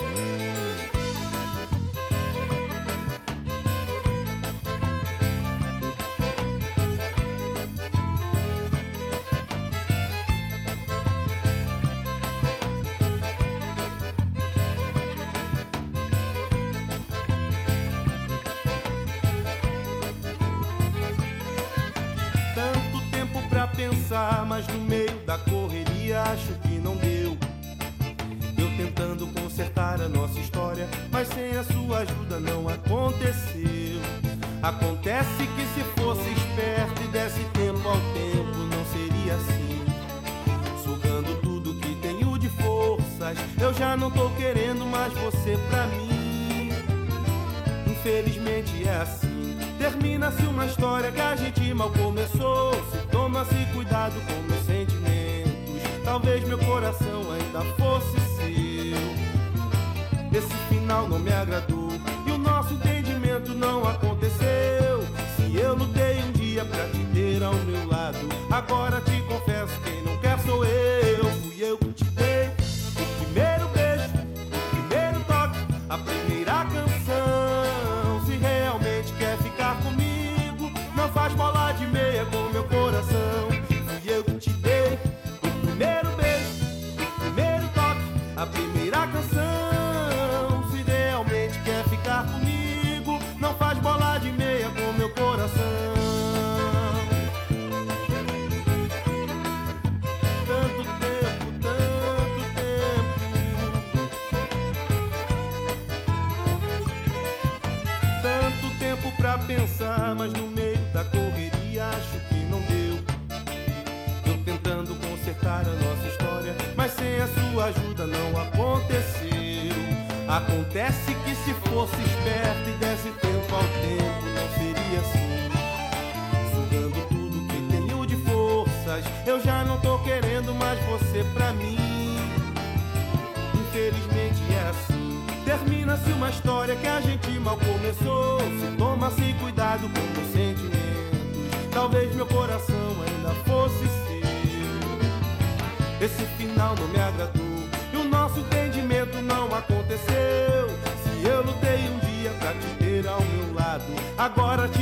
Pensar, mas no meio da correria acho que não deu. Eu tentando consertar a nossa história, mas sem a sua ajuda não aconteceu. Acontece que se fosse esperto e desse tempo ao tempo, não seria assim. Sugando tudo que tenho de forças, eu já não tô querendo mais você pra mim. Infelizmente é assim. Termina-se uma história que a gente mal começou. Se toma-se cuidado com meus sentimentos, talvez meu coração ainda fosse seu. Esse final não me agradou e o nosso entendimento não aconteceu. Se eu lutei um dia pra te ter ao meu lado, agora te confesso, quem não quer sou eu. Fui eu que te dei o primeiro beijo, o primeiro toque, a primeira canção. Se realmente quer ficar comigo, não faz bola de meia com meu coração. Fui eu que te dei o primeiro beijo, o primeiro toque, a primeira canção. Se realmente quer ficar comigo, não faz bola de meia com meu coração. Tanto tempo, tanto tempo pra pensar, mas no meio da correria acho que não deu. Eu tentando consertar a nossa história, mas sem a sua ajuda não aconteceu. Acontece que se fosse esperto e desse tempo ao tempo, não seria assim. Sugando tudo que tenho de forças, eu já não tô querendo mais você pra mim. Infelizmente é assim. Termina-se uma história que a gente mal começou. Se toma-se cuidado com meus sentimentos, talvez meu coração ainda fosse seu. Esse final não me agradou e o nosso entendimento não aconteceu. Se eu lutei um dia pra te ter ao meu lado, agora te